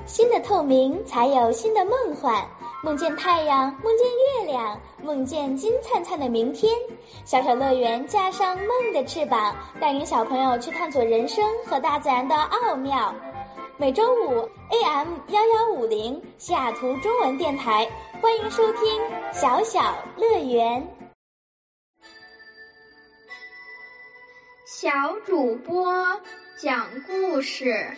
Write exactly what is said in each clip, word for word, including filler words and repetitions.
新的透明才有新的梦幻，梦见太阳，梦见月亮，梦见金灿灿的明天。小小乐园加上梦的翅膀，带领小朋友去探索人生和大自然的奥妙。每周五 A M 一一五零西雅图中文电台，欢迎收听小小乐园。 小主播讲故事。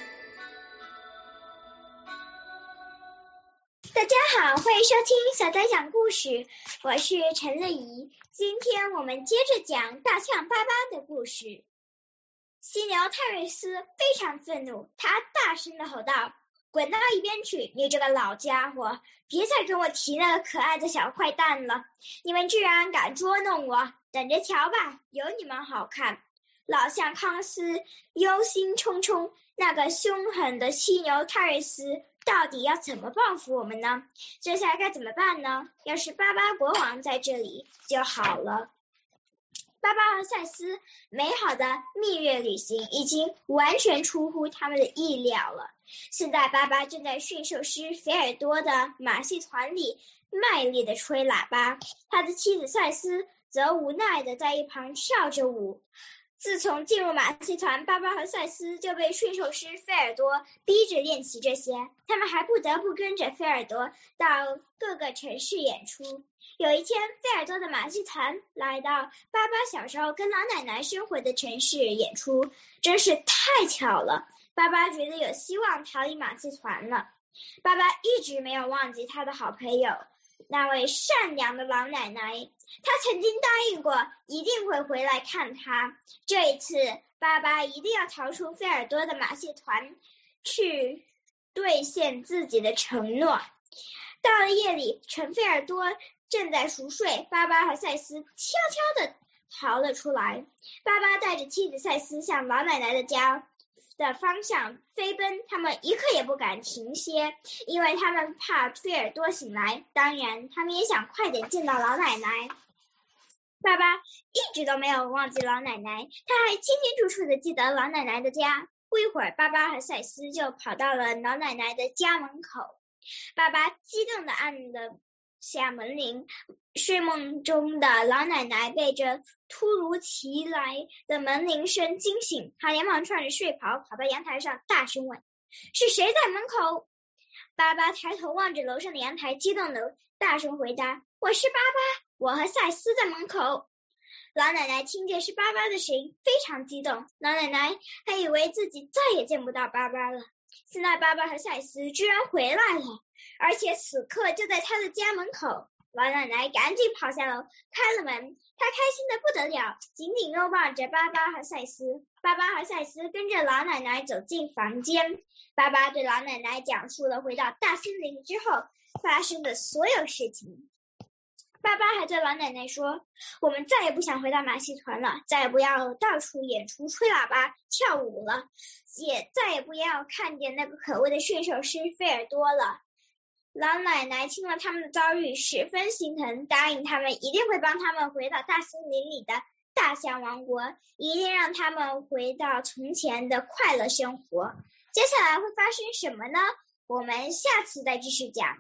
大家好，欢迎收听小仔讲故事，我是陈乐怡。今天我们接着讲大象巴巴的故事。犀牛泰瑞斯非常愤怒，他大声地吼道：滚到一边去，你这个老家伙，别再跟我提那个可爱的小坏蛋了，你们居然敢捉弄我，等着瞧吧，有你们好看。老象康斯忧心忡忡，那个凶狠的犀牛泰瑞斯到底要怎么报复我们呢？这下该怎么办呢？要是巴巴国王在这里就好了。巴巴和赛斯美好的蜜月旅行已经完全出乎他们的意料了。现在巴巴正在驯兽师菲尔多的马戏团里卖力地吹喇叭，他的妻子赛斯则无奈地在一旁跳着舞。自从进入马戏团，巴巴和赛斯就被驯兽师菲尔多逼着练习这些，他们还不得不跟着菲尔多到各个城市演出。有一天，菲尔多的马戏团来到巴巴小时候跟老奶奶生活的城市演出，真是太巧了。巴巴觉得有希望逃离马戏团了。巴巴一直没有忘记他的好朋友那位善良的老奶奶，他曾经答应过一定会回来看他。这一次巴巴一定要逃出菲尔多的马戏团，去兑现自己的承诺。到了夜里，趁菲尔多正在熟睡，巴巴和赛斯悄悄地逃了出来。巴巴带着妻子赛斯向老奶奶的家的方向飞奔，他们一刻也不敢停歇，因为他们怕菲尔多醒来，当然他们也想快点见到老奶奶。爸爸一直都没有忘记老奶奶，他还清清楚楚地记得老奶奶的家。不一会儿，爸爸和赛斯就跑到了老奶奶的家门口。爸爸激动地按了下门铃，睡梦中的老奶奶被这突如其来的门铃声惊醒，她连忙穿着睡袍跑到阳台上，大声问：是谁在门口？爸爸抬头望着楼上的阳台，激动地大声回答：我是爸爸，我和赛斯在门口。老奶奶听见是爸爸的声音，非常激动，老奶奶还以为自己再也见不到爸爸了。现在爸爸和赛斯居然回来了，而且此刻就在他的家门口。老奶奶赶紧跑下楼，开了门，她开心的不得了，紧紧拥抱着巴巴和赛斯。巴巴和赛斯跟着老奶奶走进房间，巴巴对老奶奶讲述了回到大森林之后发生的所有事情。巴巴还对老奶奶说：我们再也不想回到马戏团了，再也不要到处演出吹喇叭跳舞了，也再也不要看见那个可恶的驯兽师菲尔多了。老奶奶听了他们的遭遇，十分心疼，答应他们一定会帮他们回到大森林里的大象王国，一定让他们回到从前的快乐生活。接下来会发生什么呢？我们下次再继续讲。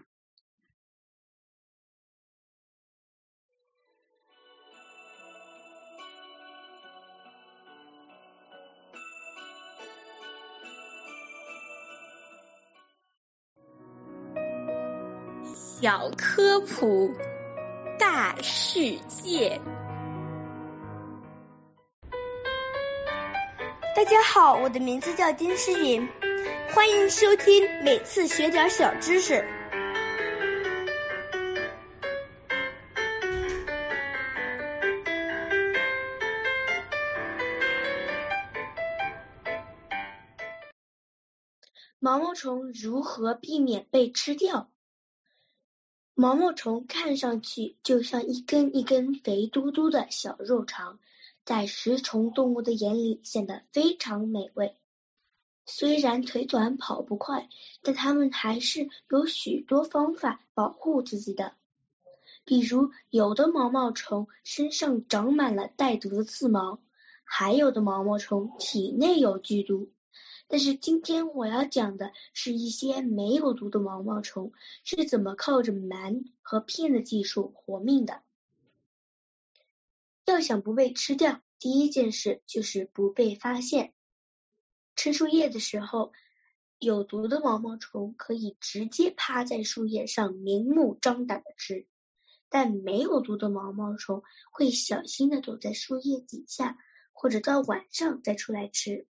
小科普大世界。 大家好，我的名字叫丁诗颖，欢迎收听每次学点小知识。毛毛虫如何避免被吃掉？毛毛虫看上去就像一根一根肥嘟嘟的小肉肠，在食虫动物的眼里显得非常美味。虽然腿短跑不快，但它们还是有许多方法保护自己的。比如有的毛毛虫身上长满了带毒的刺毛，还有的毛毛虫体内有剧毒， 但是今天我要讲的是一些没有毒的毛毛虫是怎么靠着瞒和骗的技术活命的。要想不被吃掉，第一件事就是不被发现。吃树叶的时候，有毒的毛毛虫可以直接趴在树叶上明目张胆的吃，但没有毒的毛毛虫会小心的躲在树叶底下，或者到晚上再出来吃。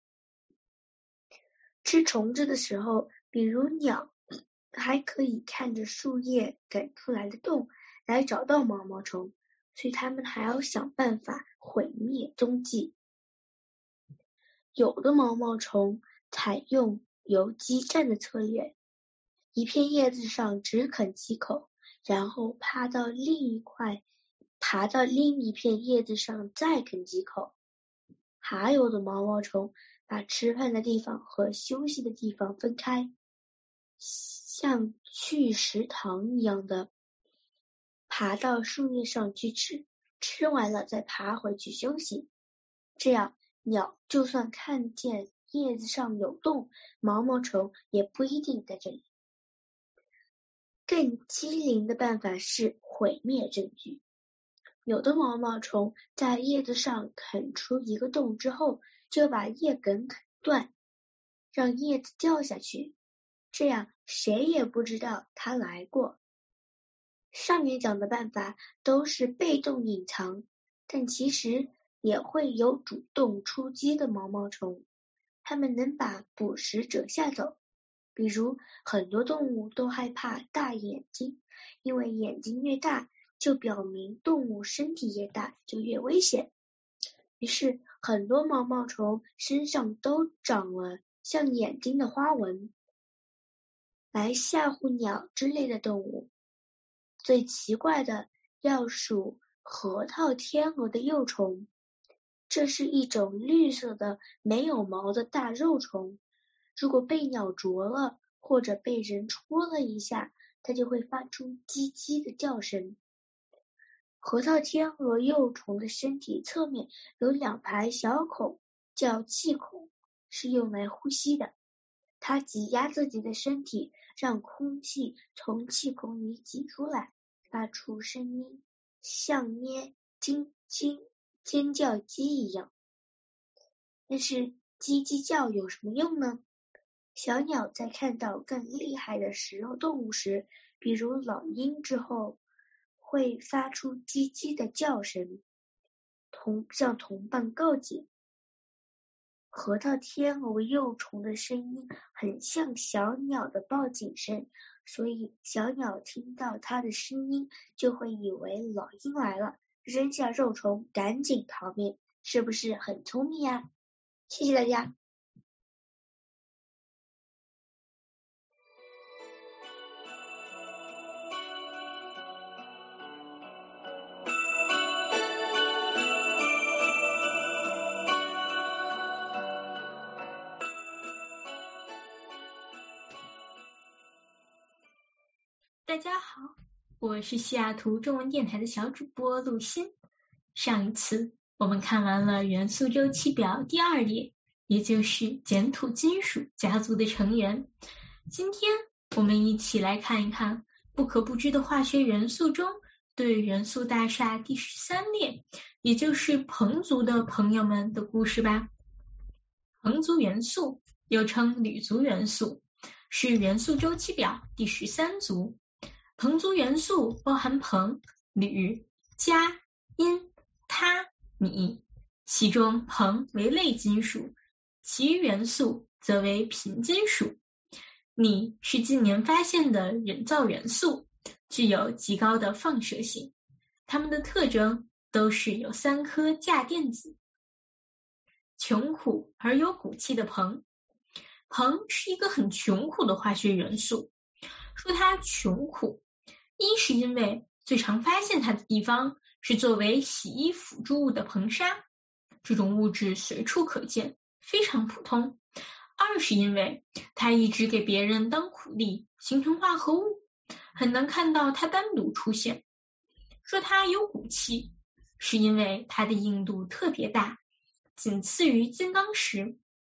吃虫子的时候，比如鸟，还可以看着树叶给出来的洞来找到毛毛虫，所以它们还要想办法毁灭踪迹。有的毛毛虫采用游击战的策略，一片叶子上只啃几口，然后爬到另一块，爬到另一片叶子上再啃几口。还有的毛毛虫把吃饭的地方和休息的地方分开，像去食堂一样的爬到树叶上去吃，吃完了再爬回去休息。这样鸟就算看见叶子上有洞，毛毛虫也不一定在这里。更机灵的办法是毁灭证据。有的毛毛虫在叶子上啃出一个洞之后，就把叶梗啃断，让叶子掉下去，这样谁也不知道它来过。上面讲的办法都是被动隐藏，但其实也会有主动出击的毛毛虫，它们能把捕食者吓走。比如很多动物都害怕大眼睛，因为眼睛越大就表明动物身体越大，就越危险。于是很多毛毛虫身上都长了像眼睛的花纹，来吓唬鸟之类的动物。最奇怪的要数核桃天鹅的幼虫，这是一种绿色的没有毛的大肉虫，如果被鸟啄了或者被人戳了一下，它就会发出叽叽的叫声。核桃天鹅幼虫的身体侧面有两排小孔，叫气孔，是用来呼吸的。它挤压自己的身体，让空气从气孔里挤出来，发出声音，像咩晶晶尖叫鸡一样。但是叽叽叫有什么用呢？小鸟在看到更厉害的食肉动物时，比如老鹰之后，会发出叽叽的叫声，同向同伴告解。核桃天鹅幼虫的声音很像小鸟的报警声，所以小鸟听到它的声音就会以为老鹰来了，扔下肉虫赶紧逃命，是不是很聪明呀？谢谢大家。 大家好，我是西雅图中文电台的小主播陆欣。上一次我们看完了元素周期表第二列，也就是碱土金属家族的成员。今天我们一起来看一看不可不知的化学元素中对元素大厦第十三列，也就是硼族的朋友们的故事吧。硼族元素又称铝族元素，是元素周期表第十三族。硼族元素包含硼、铝、镓、铟、钼、锰，其中硼为类金属，其余元素则为平金属。锂是近年发现的人造元素，具有极高的放射性，它们的特征都是有三颗价电子。穷苦而有骨气的硼，硼是一个很穷苦的化学元素。说它穷苦，一是因为最常发现它的地方是作为洗衣辅助物的硼砂，这种物质随处可见，非常普通。二是因为它一直给别人当苦力，形成化合物，很难看到它单独出现。说它有骨气，是因为它的硬度特别大，仅次于金刚石。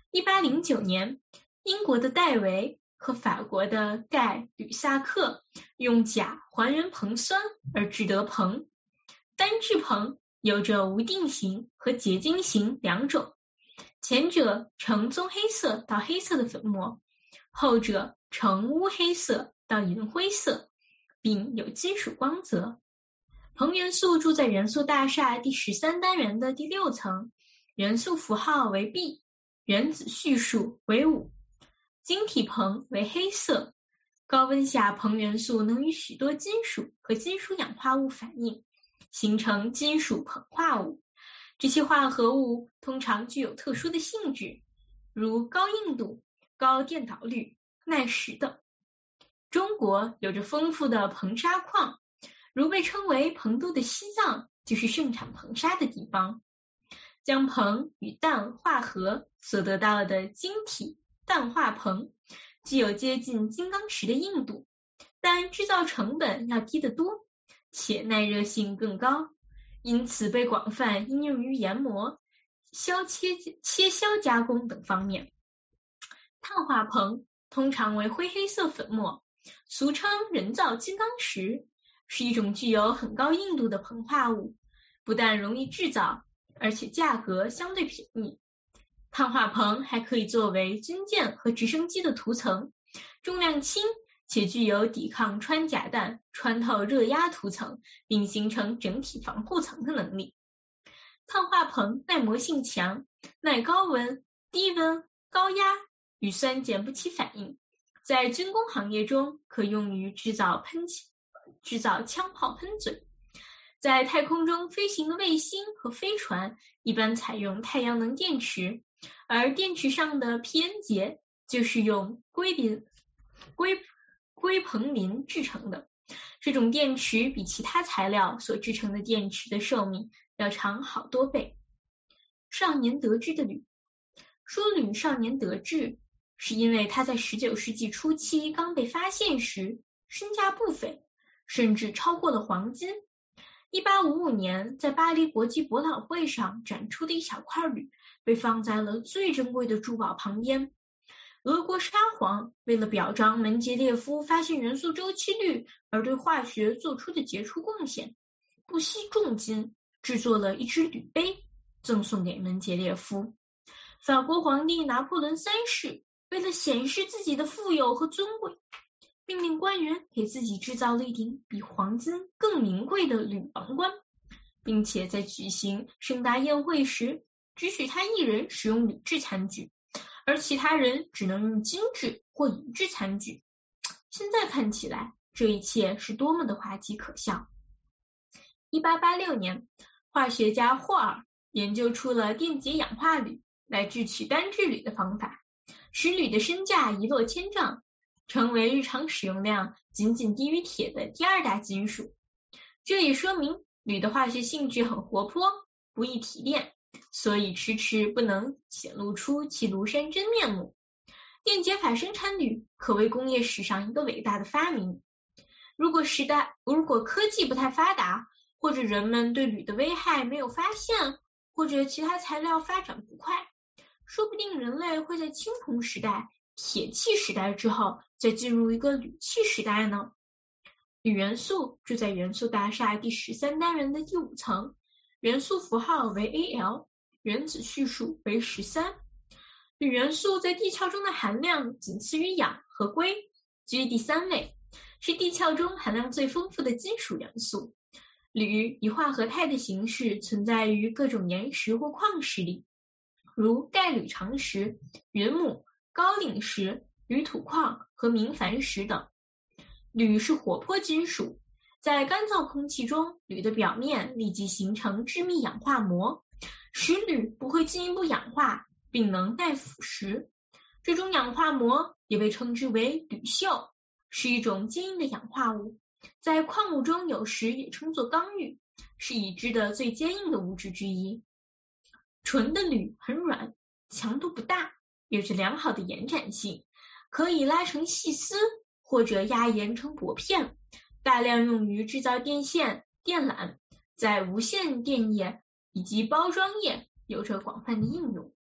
一八零九年，英国的戴维和法国的盖·吕萨克用钾还原硼酸而制得硼。单质硼有着无定型和结晶型两种，前者呈棕黑色到黑色的粉末，后者呈乌黑色到银灰色，并有金属光泽。硼元素住在元素大厦第十三单元的第六层，元素符号为 B， 原子序数为五，晶体硼为黑色。高温下，硼元素能与许多金属和金属氧化物反应，形成金属硼化物。这些化合物通常具有特殊的性质，如高硬度、高电导率、耐蚀等。中国有着丰富的硼砂矿，如被称为硼都的西藏就是盛产硼砂的地方。将硼与氮化合所得到的晶体氮化硼，具有接近金刚石的硬度，但制造成本要低得多，且耐热性更高，因此被广泛应用于研磨、削切、切削加工等方面。碳化硼通常为灰黑色粉末，俗称人造金刚石，是一种具有很高硬度的硼化物，不但容易制造，而且价格相对便宜。碳化硼还可以作为军舰和直升机的涂层，重量轻且具有抵抗穿甲弹穿透热压涂层，并形成整体防护层的能力。碳化硼耐磨性强，耐高温、低温、高压，与酸碱不起反应，在军工行业中可用于制造喷制造枪炮喷嘴。在太空中飞行的卫星和飞船一般采用太阳能电池，而电池上的 P N 结就是用硅磷硅硅硼磷制成的。这种电池比其他材料所制成的电池的寿命要长好多倍。少年得志的铝，说铝少年得志，是因为它在十九世纪初期刚被发现时身价不菲，甚至超过了黄金。一八五五年，在巴黎国际博览会上展出的一小块铝被放在了最珍贵的珠宝旁边。俄国沙皇为了表彰门捷列夫发现元素周期律而对化学做出的杰出贡献，不惜重金制作了一只铝杯，赠送给门捷列夫。法国皇帝拿破仑三世为了显示自己的富有和尊贵，命令官员给自己制造了一顶比黄金更名贵的铝王冠，并且在举行盛大宴会时只许他一人使用铝制餐具，而其他人只能用金制或银制餐具。现在看起来，这一切是多么的滑稽可笑。一八八六年，化学家霍尔研究出了电解氧化铝来制取单质铝的方法，使铝的身价一落千丈，成为日常使用量仅仅低于铁的第二大金属。这也说明铝的化学性质很活泼，不易提炼，所以迟迟不能显露出其庐山真面目。电解法生产铝可谓工业史上一个伟大的发明。如果时代如果科技不太发达，或者人们对铝的危害没有发现，或者其他材料发展不快，说不定人类会在青铜时代、铁器时代之后再进入一个铝器时代呢。铝元素住在元素大厦第十三单元的第五层，元素符号为 A L， 原子序数为十三。铝元素在地壳中的含量仅次于氧和硅，居第三位，是地壳中含量最丰富的金属元素。铝以化合态的形式存在于各种岩石或矿石里，如钙铝长石、云母、高岭石、铝土矿和明矾石等。铝是活泼金属，在干燥空气中，铝的表面立即形成致密氧化膜，使铝不会进一步氧化，并能耐腐蚀。这种氧化膜也被称之为铝锈，是一种坚硬的氧化物，在矿物中有时也称作刚玉，是已知的最坚硬的物质之一。纯的铝很软，强度不大，有着良好的延展性，可以拉成细丝或者压延成薄片，大量用于制造电线、电缆，在无线电业以及包装业有着广泛的应用。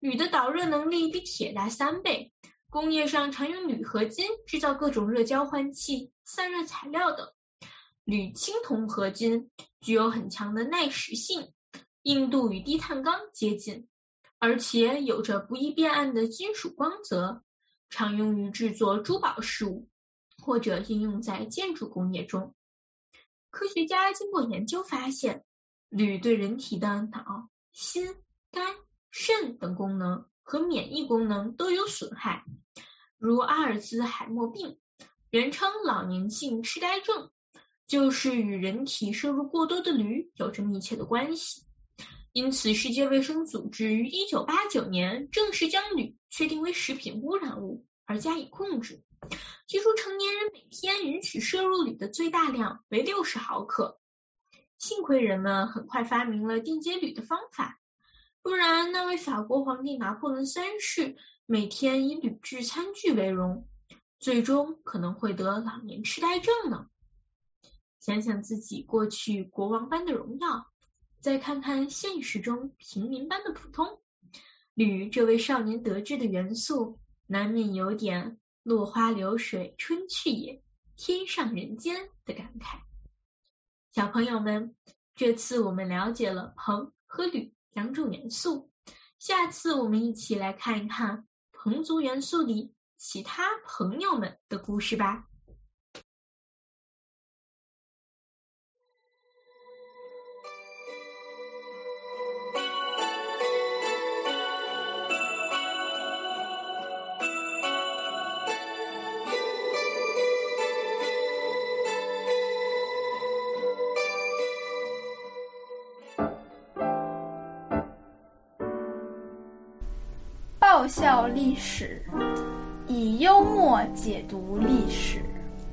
铝的导热能力比铁大三倍，工业上常用铝合金制造各种热交换器、散热材料等。铝青铜合金具有很强的耐蚀性，硬度与低碳钢接近，而且有着不易变暗的金属光泽，常用于制作珠宝饰物，或者应用在建筑工业中。科学家经过研究发现，铝对人体的脑、心、肝、肾等功能和免疫功能都有损害，如阿尔兹海默病，人称老年性痴呆症，就是与人体摄入过多的铝有着密切的关系。因此，世界卫生组织于一九八九年正式将铝确定为食品污染物而加以控制，提出成年人每天允许摄入铝的最大量为六十毫克。幸亏人们很快发明了电解铝的方法，不然那位法国皇帝拿破仑三世每天以铝制餐具为荣，最终可能会得老年痴呆症呢。想想自己过去国王般的荣耀，再看看现实中平民般的普通，铝这位少年得志的元素，难免有点落花流水春去也，天上人间的感慨。小朋友们，这次我们了解了硼和铝两种元素，下次我们一起来看一看硼族元素里其他朋友们的故事吧。 爆笑历史，以幽默解读历史。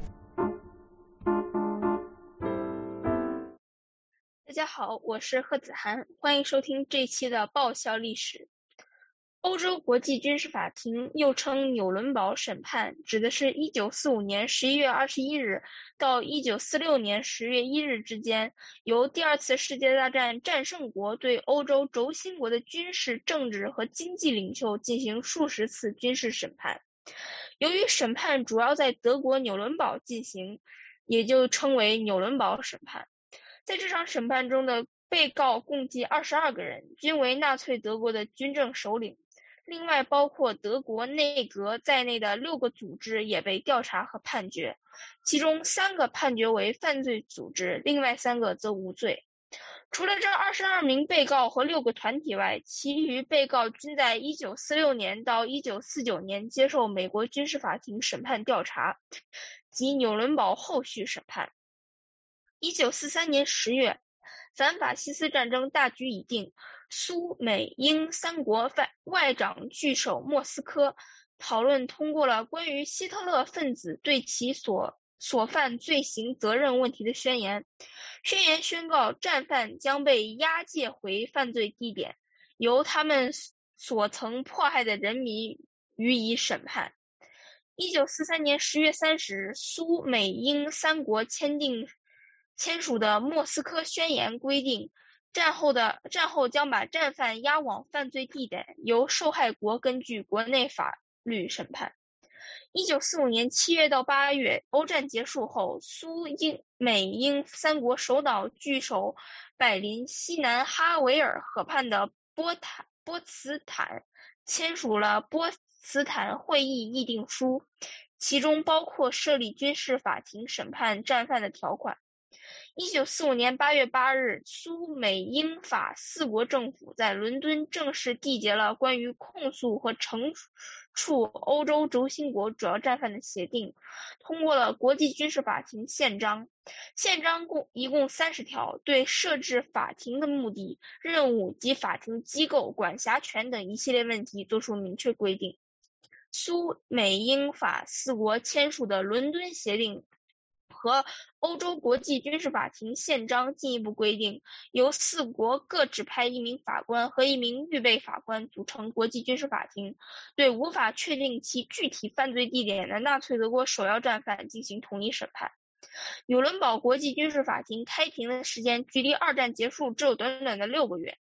大家好，我是贺子涵，欢迎收听这期的爆笑历史。欧洲国际军事法庭又称纽伦堡审判，指的是一九四五年十一月二十一日到一九四六年十月一日之间，由第二次世界大战战胜国对欧洲轴心国的军事、政治和经济领袖进行数十次军事审判。由于审判主要在德国纽伦堡进行，也就称为纽伦堡审判。在这场审判中的被告共计二十二个人，均为纳粹德国的军政首领。另外包括德国内阁在内的六个组织也被调查和判决，其中三个判决为犯罪组织，另外三个则无罪。除了这二十二名被告和六个团体外，其余被告均在一九四六年到一九四九年接受美国军事法庭审判调查及纽伦堡后续审判。一九四三年十月，反法西斯战争大局已定，苏美英三国外长聚首莫斯科，讨论通过了关于希特勒分子对其所所犯罪行责任问题的宣言。宣言宣告战犯将被押解回犯罪地点，由他们所曾迫害的人民予以审判。一九四三年十月三十日，苏美英三国签订签署的莫斯科宣言规定，战后的战后将把战犯押往犯罪地点，由受害国根据国内法律审判。一九四五年七月到八月，欧战结束后，苏英美英三国首脑聚首柏林西南哈维尔河畔的波坦波茨坦，签署了波茨坦会议议定书，其中包括设立军事法庭审判战犯的条款。一九四五年八月八日，苏美英法四国政府在伦敦正式缔结了关于控诉和惩处欧洲轴心国主要战犯的协定，通过了国际军事法庭宪章。宪章共一共三十条，对设置法庭的目的、任务及法庭机构、管辖权等一系列问题作出明确规定。苏美英法四国签署的伦敦协定和欧洲国际军事法庭宪章进一步规定，由四国各指派一名法官和一名预备法官组成国际军事法庭，对无法确定其具体犯罪地点的纳粹德国首要战犯进行统一审判。纽伦堡国际军事法庭开庭的时间距离二战结束只有短短的六个月。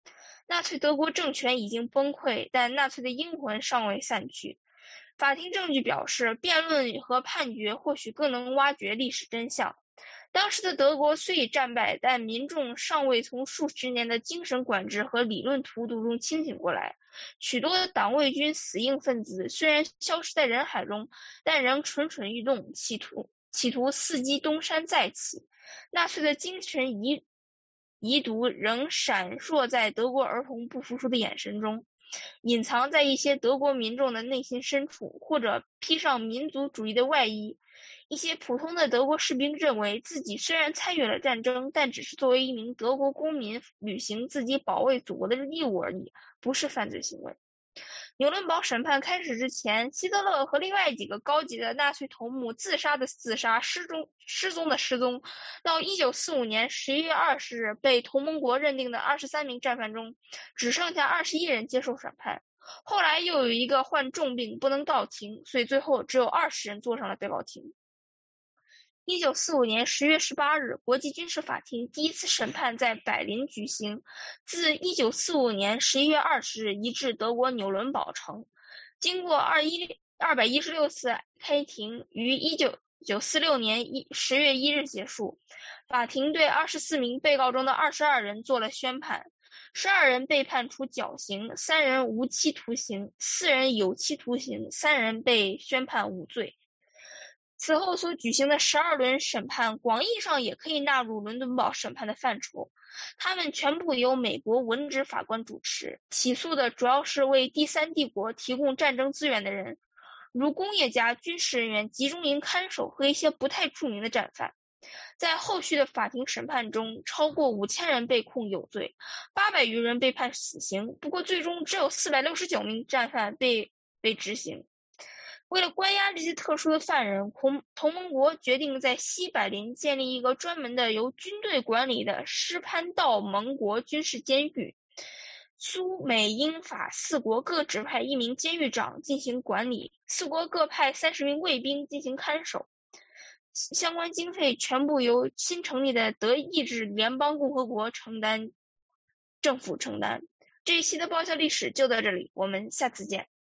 纳粹德国政权已经崩溃，但纳粹的阴魂尚未散去。法庭证据表示，辩论和判决或许更能挖掘历史真相。当时的德国虽已战败，但民众尚未从数十年的精神管制和理论荼毒中清醒过来。许多党卫军死硬分子虽然消失在人海中，但仍蠢蠢欲动，企图企图伺机东山再起。纳粹的精神遗遗毒仍闪烁在德国儿童不服输的眼神中，隐藏在一些德国民众的内心深处，或者披上民族主义的外衣。一些普通的德国士兵认为自己虽然参与了战争，但只是作为一名德国公民履行自己保卫祖国的义务而已，不是犯罪行为。纽伦堡审判开始之前，希特勒和另外几个高级的纳粹头目自杀的自杀，失踪失踪的失踪。到一九四五年十一月二十日，被同盟国认定的二十三名战犯中，只剩下二十一人接受审判。后来又有一个患重病不能到庭，所以最后只有二十人坐上了被告庭。一九四五年十月十八日，国际军事法庭第一次审判在柏林举行，自一九四五年十一月二十日移至德国纽伦堡城。经过二百一十六次开庭，于一九四六年十月一日结束。法庭对二十四名被告中的二十二人做了宣判，十二人被判处绞刑，三人无期徒刑，四人有期徒刑，三人被宣判无罪。此后所举行的十二轮审判，广义上也可以纳入伦敦堡审判的范畴。他们全部由美国文职法官主持，起诉的主要是为第三帝国提供战争资源的人，如工业家、军事人员、集中营看守和一些不太著名的战犯。在后续的法庭审判中，超过五千人被控有罪，八百余人被判死刑，不过最终只有四百六十九名战犯被被执行。为了关押这些特殊的犯人，同盟国决定在西柏林建立一个专门的由军队管理的施潘道盟国军事监狱。苏美英法四国各指派一名监狱长进行管理，四国各派三十名卫兵进行看守。相关经费全部由新成立的德意志联邦共和国承担，政府承担。这一期的爆笑历史就到这里，我们下次见。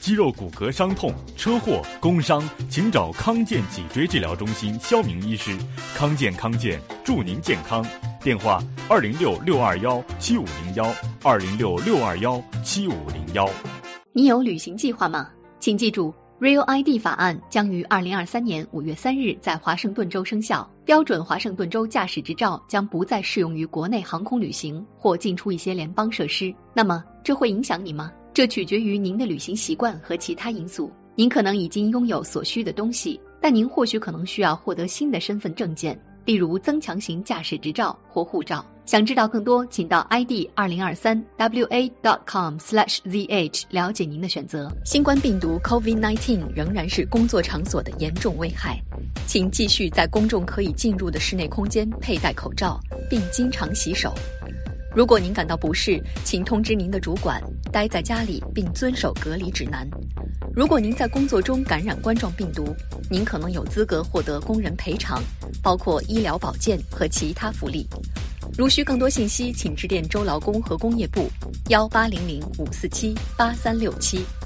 肌肉骨骼伤痛、车祸、工伤，请找康健脊椎治疗中心肖明医师。康健康健，祝您健康。电话二零六六二幺七五零幺二零六六二幺七五零幺。 你有旅行计划吗？请记住 Real I D 法案将于二零二三年五月三日在华盛顿州生效，标准华盛顿州驾驶执照将不再适用于国内航空旅行或进出一些联邦设施。那么这会影响你吗？这取决于您的旅行习惯和其他因素。您可能已经拥有所需的东西，但您或许可能需要获得新的身份证件，例如增强型驾驶执照或护照。想知道更多，请到 I D 二零二三 W A dot com slash Z H 了解您的选择。新冠病毒 COVID 十九 仍然是工作场所的严重危害，请继续在公众可以进入的室内空间佩戴口罩，并经常洗手。如果您感到不适，请通知您的主管，待在家里并遵守隔离指南。如果您在工作中感染冠状病毒，您可能有资格获得工人赔偿，包括医疗保健和其他福利。如需更多信息，请致电州劳工和工业部幺八零零五四七八三六七。